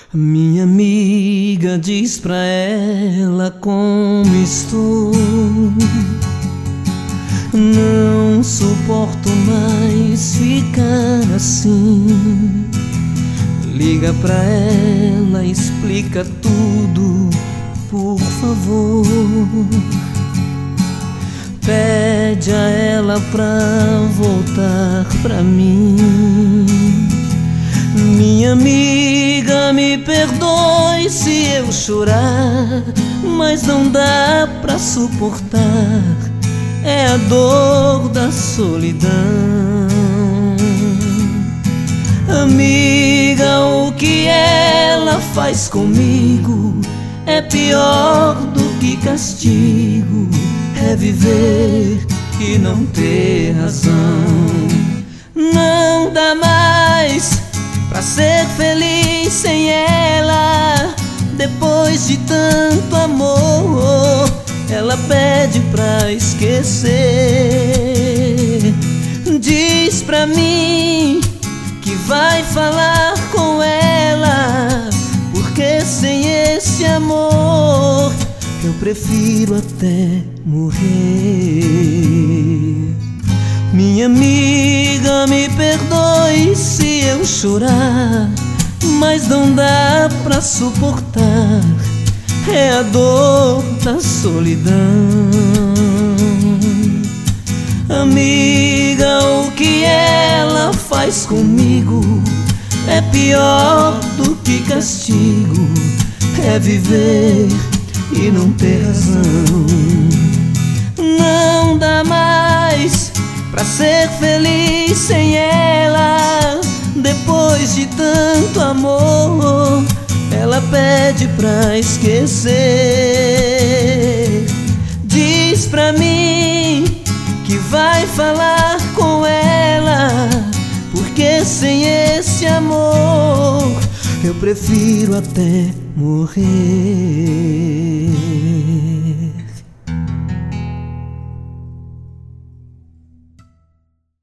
Minha amiga, diz pra ela como estou. Não suporto mais ficar assim. Liga pra ela, explica tudo, por favor. Pede a ela pra voltar pra mim. Minha amiga, me perdoe se eu chorar, mas não dá pra suportar, é a dor da solidão. Amiga, o que ela faz comigo é pior do que castigo, é viver e não ter razão. Não dá mais pra ser feliz sem ela. Depois de tanto amor, ela pede pra esquecer. Diz pra mim que vai falar com ela, porque sem esse amor eu prefiro até morrer. Minha amiga, me perdoe se eu chorar, mas não dá pra suportar, é a dor da solidão. Amiga, o que ela faz comigo é pior do que castigo, é viver e não ter razão. Não dá mais pra ser feliz sem ela. Depois de tanto amor, ela pede pra esquecer. Diz pra mim que vai falar com ela, porque sem esse amor eu prefiro até morrer.